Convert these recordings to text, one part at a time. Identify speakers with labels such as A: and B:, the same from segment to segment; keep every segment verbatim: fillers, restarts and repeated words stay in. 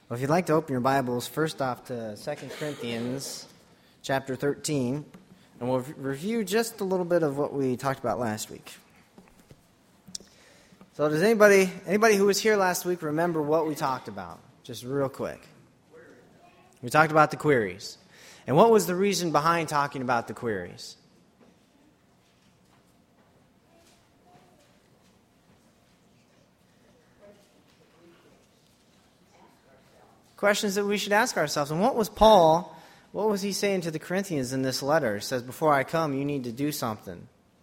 A: Well, if you'd like to open your Bibles, first off to Second Corinthians chapter thirteen, and we'll review just a little bit of what we talked about last week. So does anybody anybody who was here last week remember what we talked about? Just real quick. We talked about the queries. And what was the reason behind talking about the queries? Questions that we should ask ourselves. And what was Paul, what was he saying to the Corinthians in this letter? He says, before I come, you need to do something.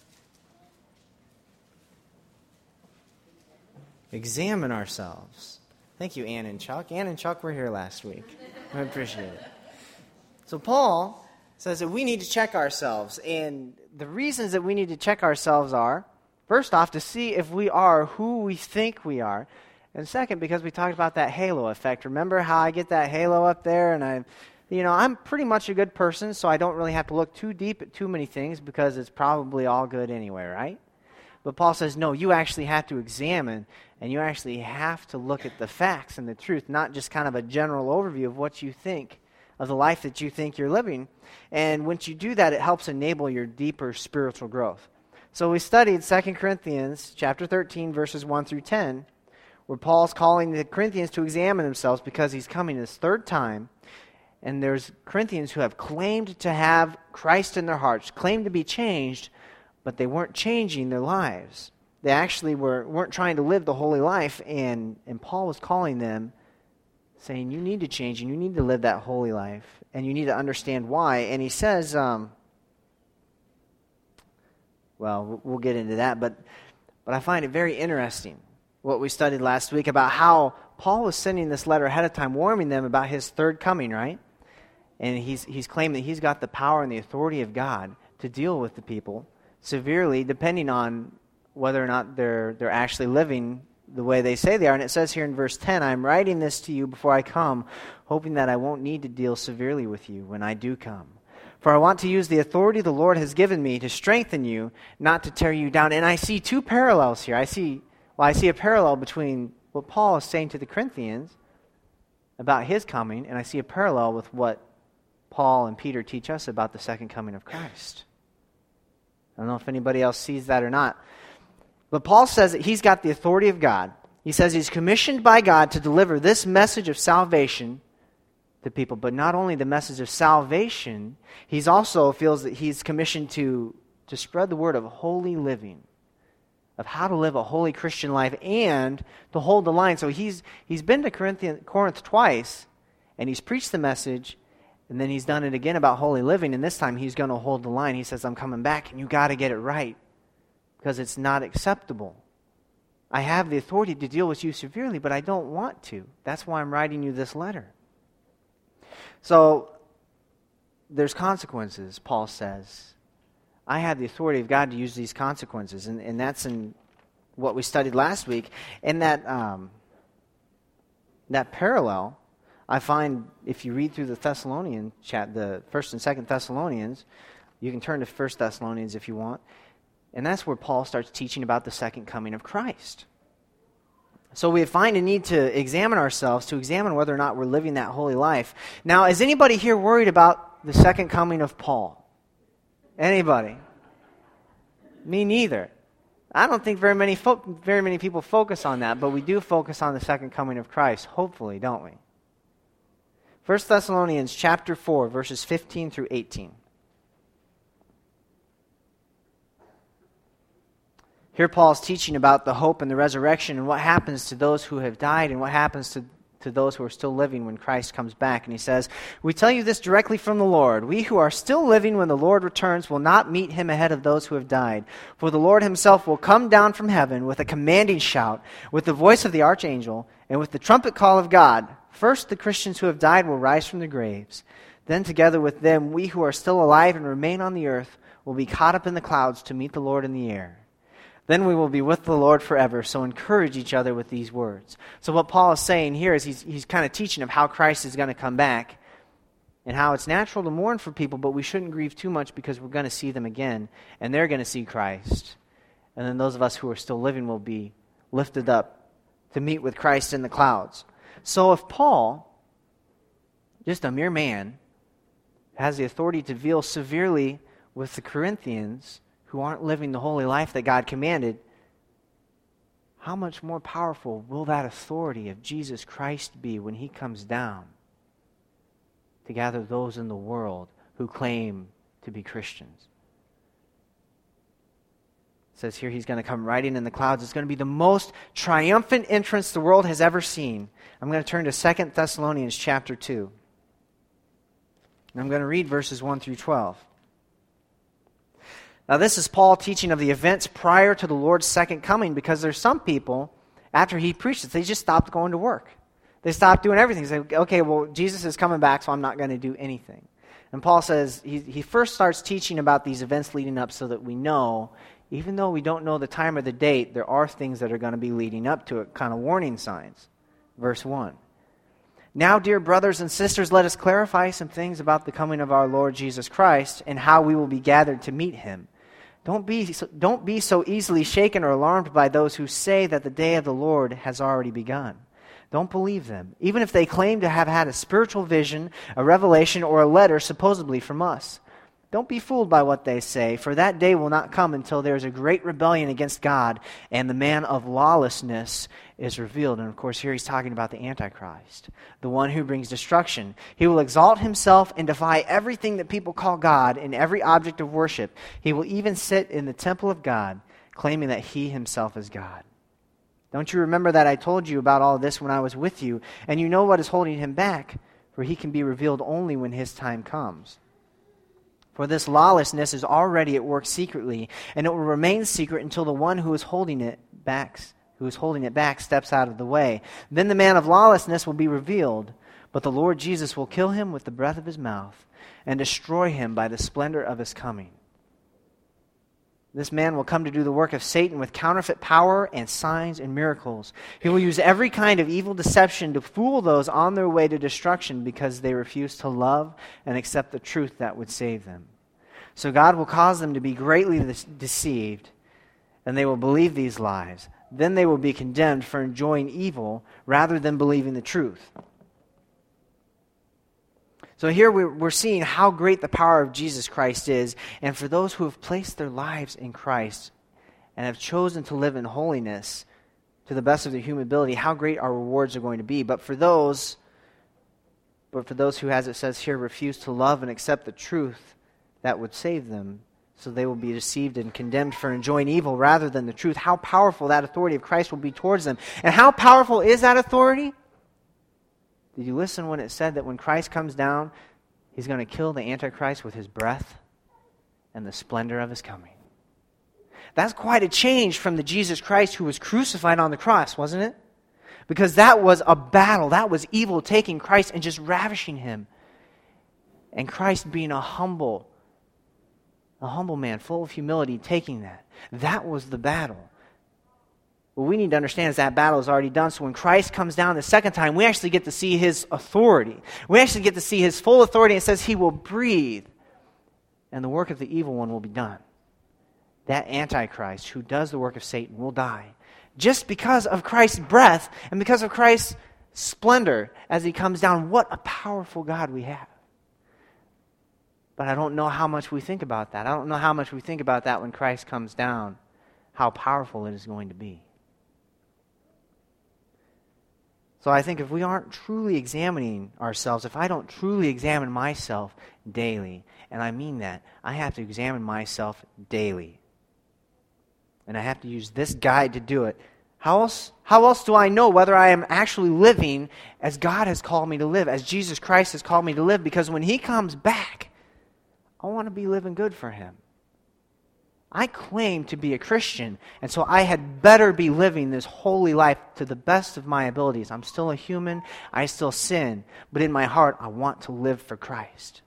A: Examine ourselves. Thank you, Ann and Chuck. Ann and Chuck were here last week. I appreciate it. So Paul says that we need to check ourselves. And the reasons that we need to check ourselves are, first off, to see if we are who we think we are. And second, because we talked about that halo effect. Remember how I get that halo up there and I, you know, I'm pretty much a good person, so I don't really have to look too deep at too many things because it's probably all good anyway, right? But Paul says, no, you actually have to examine and you actually have to look at the facts and the truth, not just kind of a general overview of what you think, of the life that you think you're living. And once you do that, it helps enable your deeper spiritual growth. So we studied Second Corinthians chapter thirteen, verses one through ten, where Paul's calling the Corinthians to examine themselves because he's coming this third time. And there's Corinthians who have claimed to have Christ in their hearts, claimed to be changed, but they weren't changing their lives. They actually were, weren't trying to live the holy life, and, and Paul was calling them, saying, you need to change, and you need to live that holy life, and you need to understand why. And he says, um, well, we'll get into that, but but I find it very interesting what we studied last week about how Paul was sending this letter ahead of time, warning them about his third coming, right? And he's he's claiming that he's got the power and the authority of God to deal with the people severely, depending on whether or not they're they're actually living the way they say they are. And it says here in verse ten, I'm writing this to you before I come, hoping that I won't need to deal severely with you when I do come. For I want to use the authority the Lord has given me to strengthen you, not to tear you down. And I see two parallels here. I see Well, I see a parallel between what Paul is saying to the Corinthians about his coming, and I see a parallel with what Paul and Peter teach us about the second coming of Christ. I don't know if anybody else sees that or not. But Paul says that he's got the authority of God. He says he's commissioned by God to deliver this message of salvation to people. But not only the message of salvation, he also feels that he's commissioned to, to spread the word of holy living, of how to live a holy Christian life and to hold the line. So he's he's been to Corinth, Corinth twice, and he's preached the message, and then he's done it again about holy living, and this time he's going to hold the line. He says, I'm coming back, and you got to get it right because it's not acceptable. I have the authority to deal with you severely, but I don't want to. That's why I'm writing you this letter. So there's consequences, Paul says. I have the authority of God to use these consequences, and, and that's in what we studied last week. And that um, that parallel, I find if you read through the Thessalonian chat, the First and Second Thessalonians, you can turn to First Thessalonians if you want, and that's where Paul starts teaching about the second coming of Christ. So we find a need to examine ourselves, to examine whether or not we're living that holy life. Now, is anybody here worried about the second coming of Paul? Anybody? Me neither. I don't think very many fo- very many people focus on that, but we do focus on the second coming of Christ, hopefully, don't we? First Thessalonians chapter four, verses fifteen through eighteen. Here Paul's teaching about the hope and the resurrection and what happens to those who have died and what happens to to those who are still living when Christ comes back. And he says, we tell you this directly from the Lord. We who are still living when the Lord returns will not meet him ahead of those who have died. For the Lord himself will come down from heaven with a commanding shout, with the voice of the archangel, and with the trumpet call of God. First the Christians who have died will rise from the graves. Then together with them, we who are still alive and remain on the earth will be caught up in the clouds to meet the Lord in the air. Then we will be with the Lord forever. So encourage each other with these words. So what Paul is saying here is he's, he's kind of teaching of how Christ is going to come back and how it's natural to mourn for people, but we shouldn't grieve too much because we're going to see them again, and they're going to see Christ. And then those of us who are still living will be lifted up to meet with Christ in the clouds. So if Paul just a mere man, has the authority to deal severely with the Corinthians who aren't living the holy life that God commanded, how much more powerful will that authority of Jesus Christ be when he comes down to gather those in the world who claim to be Christians? It says here he's going to come riding in the clouds. It's going to be the most triumphant entrance the world has ever seen. I'm going to turn to Second Thessalonians chapter two. And I'm going to read verses one through twelve. Now this is Paul teaching of the events prior to the Lord's second coming, because there's some people, after he preaches, they just stopped going to work. They stopped doing everything. They say, okay, well, Jesus is coming back, so I'm not going to do anything. And Paul says, he, he first starts teaching about these events leading up so that we know, even though we don't know the time or the date, there are things that are going to be leading up to it, kind of warning signs. Verse one. Now, dear brothers and sisters, let us clarify some things about the coming of our Lord Jesus Christ and how we will be gathered to meet him. Don't be, so, don't be so easily shaken or alarmed by those who say that the day of the Lord has already begun. Don't believe them, even if they claim to have had a spiritual vision, a revelation, or a letter supposedly from us. Don't be fooled by what they say, for that day will not come until there is a great rebellion against God, and the man of lawlessness is revealed. And of course, here he's talking about the Antichrist, the one who brings destruction. He will exalt himself and defy everything that people call God and every object of worship. He will even sit in the temple of God, claiming that he himself is God. Don't you remember that I told you about all this when I was with you, and you know what is holding him back, for he can be revealed only when his time comes. For this lawlessness is already at work secretly, and it will remain secret until the one who is holding it back, who is holding it back steps out of the way. Then the man of lawlessness will be revealed, but the Lord Jesus will kill him with the breath of his mouth and destroy him by the splendor of his coming. This man will come to do the work of Satan with counterfeit power and signs and miracles. He will use every kind of evil deception to fool those on their way to destruction because they refuse to love and accept the truth that would save them. So God will cause them to be greatly deceived, and they will believe these lies. Then they will be condemned for enjoying evil rather than believing the truth. So here we're seeing how great the power of Jesus Christ is. And for those who have placed their lives in Christ and have chosen to live in holiness to the best of their human ability, how great our rewards are going to be. But for those, but for those who, as it says here, refuse to love and accept the truth that would save them, so they will be deceived and condemned for enjoying evil rather than the truth, how powerful that authority of Christ will be towards them. And how powerful is that authority? Did you listen when it said that when Christ comes down, he's going to kill the Antichrist with his breath and the splendor of his coming? That's quite a change from the Jesus Christ who was crucified on the cross, wasn't it? Because that was a battle. That was evil taking Christ and just ravishing him. And Christ being a humble, a humble man, full of humility, taking that. That was the battle. What we need to understand is that battle is already done. So when Christ comes down the second time, we actually get to see his authority. We actually get to see his full authority. It says he will breathe, and the work of the evil one will be done. That Antichrist who does the work of Satan will die just because of Christ's breath and because of Christ's splendor as he comes down. What a powerful God we have. But I don't know how much we think about that. I don't know how much we think about that when Christ comes down, how powerful it is going to be. So I think if we aren't truly examining ourselves, if I don't truly examine myself daily, and I mean that, I have to examine myself daily. And I have to use this guide to do it. How else, how else do I know whether I am actually living as God has called me to live, as Jesus Christ has called me to live? Because when he comes back, I want to be living good for him. I claim to be a Christian, and so I had better be living this holy life to the best of my abilities. I'm still a human, I still sin, but in my heart, I want to live for Christ.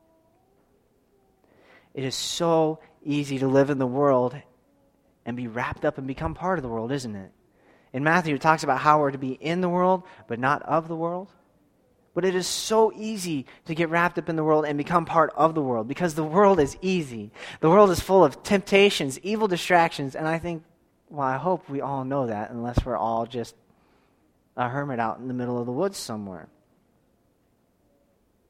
A: It is so easy to live in the world and be wrapped up and become part of the world, isn't it? In Matthew, it talks about how we're to be in the world, but not of the world. But it is so easy to get wrapped up in the world and become part of the world because the world is easy. The world is full of temptations, evil distractions, and I think, well, I hope we all know that unless we're all just a hermit out in the middle of the woods somewhere.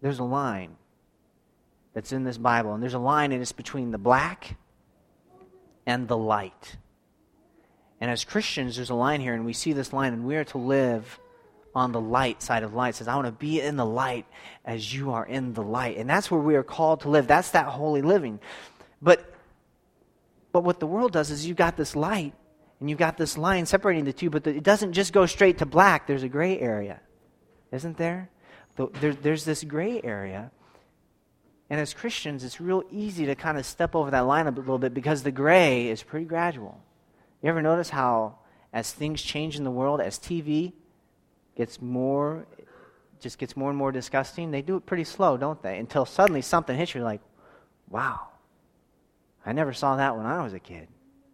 A: there's a line that's in this Bible, and there's a line, and it's between the black and the light. And as Christians, there's a line here, and we see this line, and we are to live on the light side of light. It says, I want to be in the light as you are in the light. And that's where we are called to live. That's that holy living. But but what the world does is you've got this light, and you've got this line separating the two, but the, it doesn't just go straight to black. There's a gray area, isn't there? The, there there's this gray area. And as Christians, it's real easy to kind of step over that line a little bit because the gray is pretty gradual. You ever notice how as things change in the world, as T V gets more, just gets more and more disgusting, they do it pretty slow, don't they? Until suddenly something hits you, you're like, wow, I never saw that when I was a kid.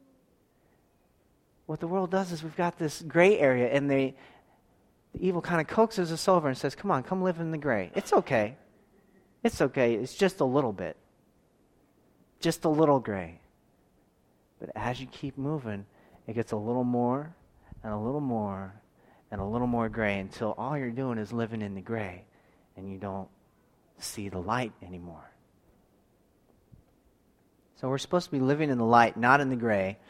A: What the world does is we've got this gray area, and they, the evil kind of coaxes us over and says, come on, come live in the gray. It's okay. It's okay. It's just a little bit. Just a little gray. But as you keep moving, it gets a little more and a little more and a little more gray until all you're doing is living in the gray and you don't see the light anymore. So we're supposed to be living in the light, not in the gray.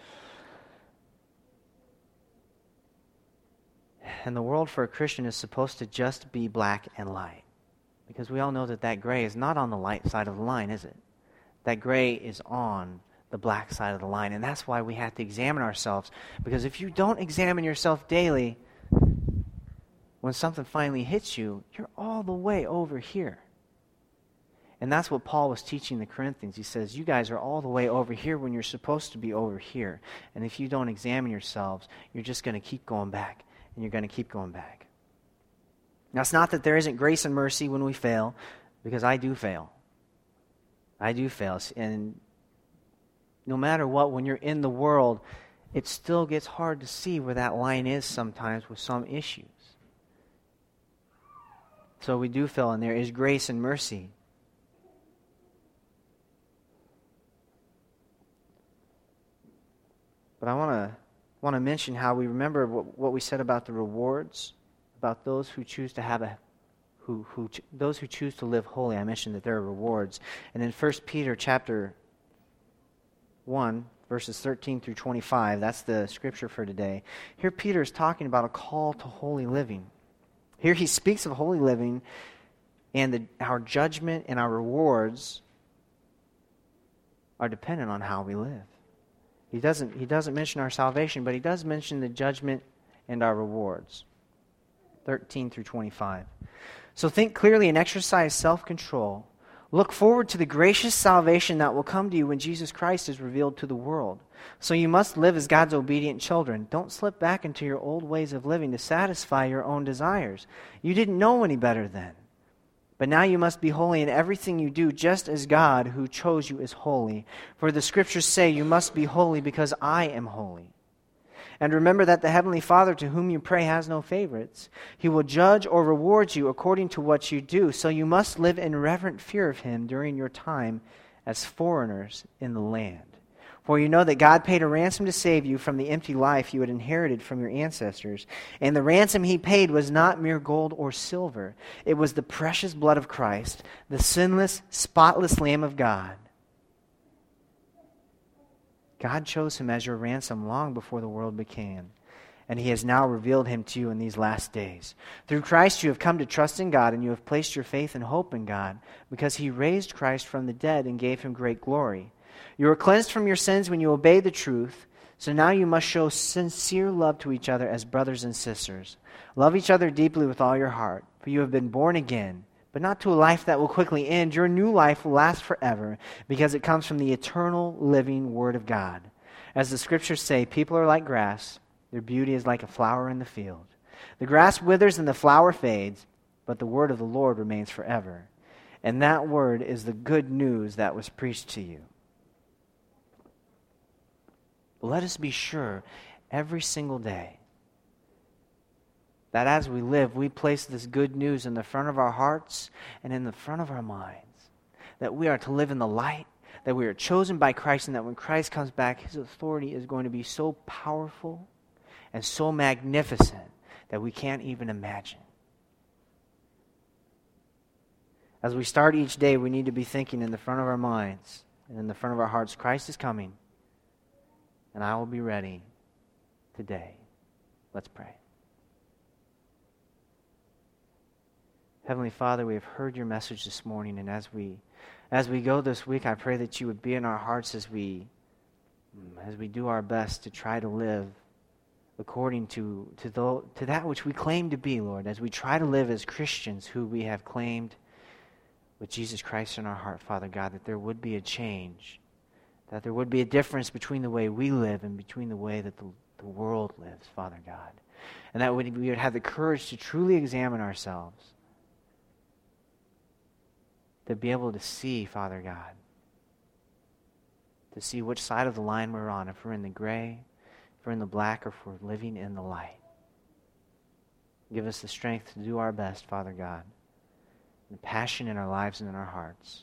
A: And the world for a Christian is supposed to just be black and light. Because we all know that that gray is not on the light side of the line, is it? That gray is on the black side of the line. And that's why we have to examine ourselves. Because if you don't examine yourself daily, when something finally hits you, you're all the way over here. And that's what Paul was teaching the Corinthians. He says, you guys are all the way over here when you're supposed to be over here. And if you don't examine yourselves, you're just going to keep going back. And you're going to keep going back. Now, it's not that there isn't grace and mercy when we fail, because I do fail. I do fail. And no matter what, when you're in the world, it still gets hard to see where that line is sometimes with some issues. So we do fail, and there is grace and mercy. But I want to want to mention how we remember what, what we said about the rewards. About those who choose to have a, who who those who choose to live holy. I mentioned that there are rewards, and in First Peter chapter one, verses thirteen through twenty-five, that's the scripture for today. Here, Peter is talking about a call to holy living. Here, he speaks of holy living, and the, our judgment and our rewards are dependent on how we live. He doesn't he doesn't mention our salvation, but he does mention the judgment and our rewards. thirteen through twenty-five. So think clearly and exercise self-control. Look forward to the gracious salvation that will come to you when Jesus Christ is revealed to the world. So you must live as God's obedient children. Don't slip back into your old ways of living to satisfy your own desires. You didn't know any better then. But now you must be holy in everything you do, just as God who chose you is holy. For the scriptures say, you must be holy because I am holy. And remember that the Heavenly Father to whom you pray has no favorites. He will judge or reward you according to what you do. So you must live in reverent fear of Him during your time as foreigners in the land. For you know that God paid a ransom to save you from the empty life you had inherited from your ancestors. And the ransom He paid was not mere gold or silver. It was the precious blood of Christ, the sinless, spotless Lamb of God. God chose Him as your ransom long before the world began, and He has now revealed Him to you in these last days. Through Christ you have come to trust in God, and you have placed your faith and hope in God, because He raised Christ from the dead and gave Him great glory. You were cleansed from your sins when you obeyed the truth, so now you must show sincere love to each other as brothers and sisters. Love each other deeply with all your heart, for you have been born again, but not to a life that will quickly end. Your new life will last forever because it comes from the eternal living Word of God. As the scriptures say, people are like grass. Their beauty is like a flower in the field. The grass withers and the flower fades, but the word of the Lord remains forever. And that word is the good news that was preached to you. Let us be sure every single day that as we live, we place this good news in the front of our hearts and in the front of our minds. That we are to live in the light, that we are chosen by Christ, and that when Christ comes back, His authority is going to be so powerful and so magnificent that we can't even imagine. As we start each day, we need to be thinking in the front of our minds and in the front of our hearts, Christ is coming, and I will be ready today. Let's pray. Heavenly Father, we have heard your message this morning, and as we as we go this week, I pray that you would be in our hearts as we as we do our best to try to live according to to, the, to that which we claim to be, Lord, as we try to live as Christians who we have claimed with Jesus Christ in our heart, Father God, that there would be a change, that there would be a difference between the way we live and between the way that the, the world lives, Father God, and that we would have the courage to truly examine ourselves, to be able to see, Father God, to see which side of the line we're on, if we're in the gray, if we're in the black, or if we're living in the light. Give us the strength to do our best, Father God, and the passion in our lives and in our hearts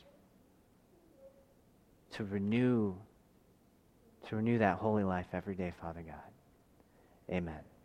A: to renew, to renew that holy life every day, Father God. Amen.